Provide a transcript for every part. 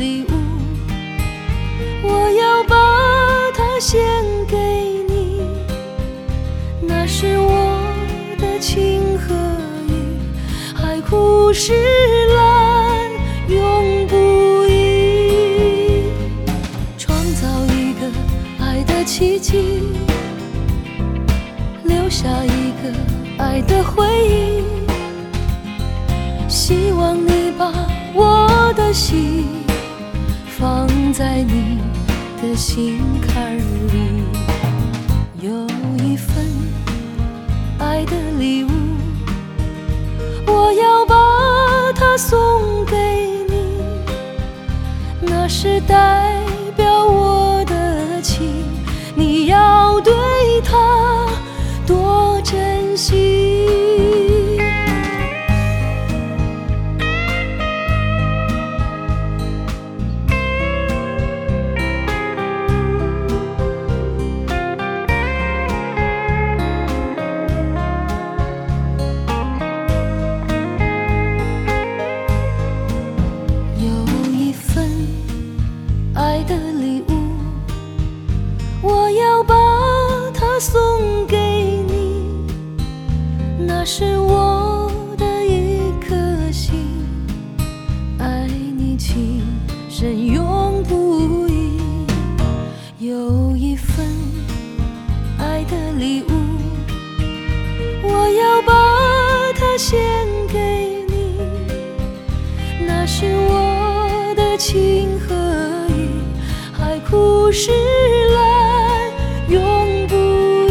礼物，我要把它献给你。那是我的情和义，海枯石烂永不移。创造一个爱的奇迹，留下一个爱的回忆。希望你把我的心放在你的心坎里，有一份爱的礼物，我要把它送给你。那是代表我的情，你要对它多珍惜。爱的礼物，我要把它送给你。那是我的一颗心，爱你情深永不移。有一份爱的礼物，我要把它献给你。那是我的情和海枯石烂永不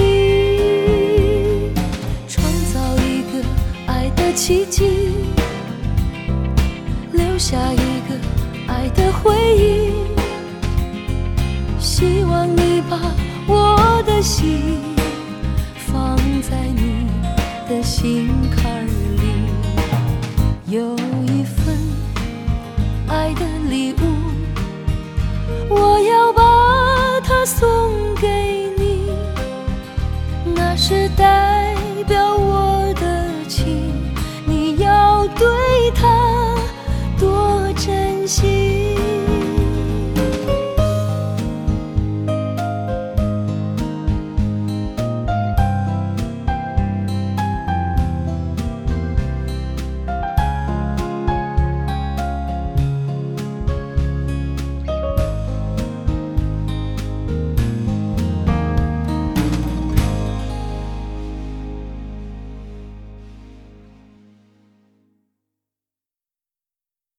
移。创造一个爱的奇迹，留下一个爱的回忆。希望你把我的心放在你的心坎里，有一份爱的礼物，我要把它送给你。那是代表我的情，你要对它多珍惜。